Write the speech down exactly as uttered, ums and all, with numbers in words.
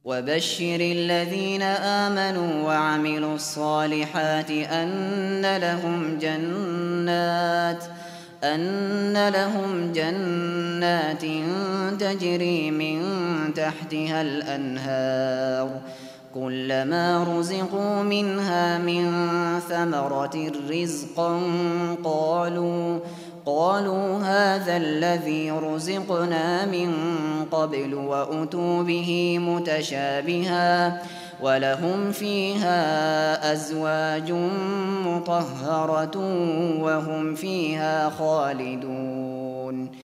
وبشر الذين آمنوا وعملوا الصالحات أن لهم جنات أن لهم جنات تجري من تحتها الأنهار كلما رزقوا منها من ثمرة رزقا قالوا قالوا هذا الذي رزقنا من قبل وأتوا به متشابها ولهم فيها أزواج مطهرة وهم فيها خالدون.